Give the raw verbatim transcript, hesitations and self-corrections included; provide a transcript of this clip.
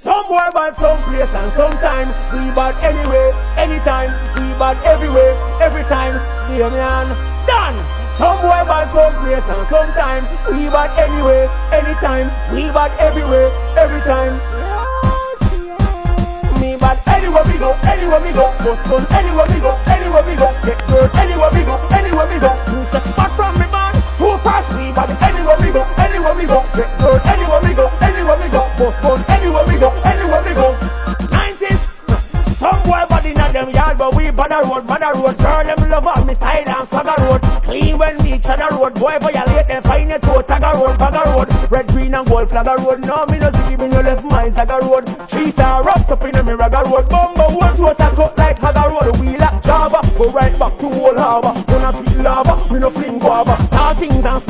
Some boy bad some place and sometime. We bad anyway, anytime. We bad everywhere, every time. Yeah, man. Done. Some boy bad some place and sometime. We bad anyway, anytime. We bad everywhere, every time. Me bad anywhere we go, anywhere we go. Boston anywhere we go, anywhere we go. Get girl anywhere we go, anywhere we go. You step back from me man, too fast. We bad anywhere we go, anywhere we go. Get girl anywhere we go, anywhere we go. Boston anywhere we go, anywhere we go. nineties, some boy bad inna them yard, but we bad a road, bad a road. Girl them love all me style and swagger road. Clean when we cheddar road, boy violate them find it to tagger road, bagger road. Red, green and gold flagger road. No me no see me no left my zagger road. Three star wrapped up in a me ragger road. Bumbo one to attack up like hagger road. We like Java, go right back to old harbor. Gonna sweet lava, we no fling guava. All things and